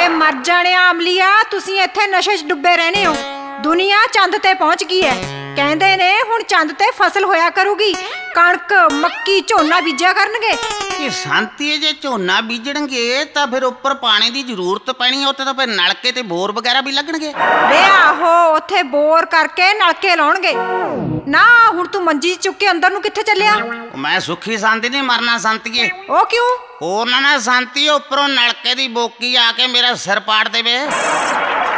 ਮਰ ਜਾਣਿਆ ਅਮਲੀਆ, ਤੁਸੀਂ ਇੱਥੇ ਨਸ਼ੇ 'ਚ ਡੁੱਬੇ ਰਹਿੰਦੇ ਹੋ। ਦੁਨੀਆ ਚੰਦ ਤੇ ਪਹੁੰਚ ਗਈ ਹੈ। ਕਹਿੰਦੇ ਨੇ ਹੁਣ ਚੰਦ ਤੇ ਫਸਲ ਹੋਇਆ ਕਰੂਗੀ, ਕਣਕ ਮੱਕੀ ਝੋਨਾ ਬੀਜਿਆ ਕਰਨਗੇ। ਇਹ ਸੰਤੀ ਜੇ ਝੋਨਾ ਬੀਜਣਗੇ ਤਾਂ ਫਿਰ ਉੱਪਰ ਪਾਣੀ ਦੀ ਜ਼ਰੂਰਤ ਪੈਣੀ, ਉੱਥੇ ਤਾਂ ਫਿਰ ਨਲਕੇ ਤੇ ਬੋਰ ਵਗੈਰਾ ਵੀ ਲੱਗਣਗੇ। ਵੇ ਆਹੋ, ਉੱਥੇ ਬੋਰ ਕਰਕੇ ਨਲਕੇ ਲਾਉਣਗੇ ਨਾ। ਹੁਣ ਤੂੰ ਮੰਜੀ ਚੁੱਕ ਕੇ ਅੰਦਰ ਨੂੰ ਕਿੱਥੇ ਚੱਲਿਆ? ਮੈਂ ਸੁੱਖੀ ਸੰਤੀ ਨਹੀਂ ਮਰਨਾ ਸੰਤੀਏ। ਉਹ ਕਿਉਂ? ਹੋਰ ਨਾ ਸੰਤੀ ਉੱਪਰੋਂ ਨਲਕੇ ਦੀ ਬੋਕੀ ਆ ਕੇ ਮੇਰਾ ਸਿਰ ਪਾੜ ਦੇਵੇ।